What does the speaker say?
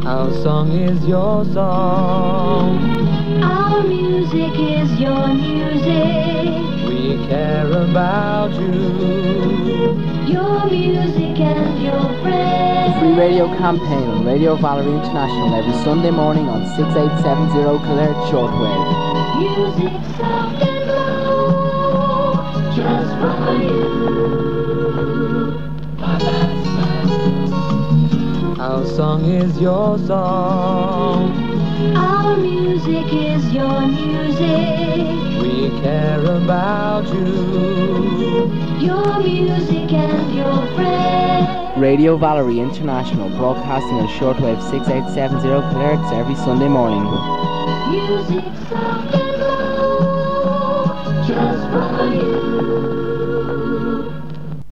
Our song is your song. Our music is your music. We care about you. Your music and your friends. Free radio campaign on Radio Valerie International every Sunday morning on 6870 kHz shortwave. Music soft and low, just for you. Our song is your song. Our music is your music. We care about you. Your music and your friends. Radio Valerie International, broadcasting on shortwave 6870 kHz every Sunday morning. Music soft and low, just for you.